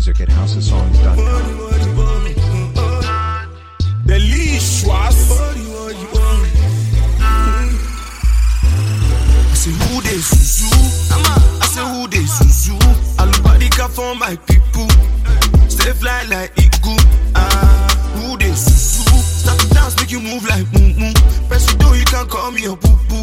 music at housesongs.com. Delicious. I say who they Suzu? I say who they Suzu? Alubarika for my people. Stay fly like Igu. Who they Suzu? Start to dance, make you move like moo. Press you do, you can call me a poo poo.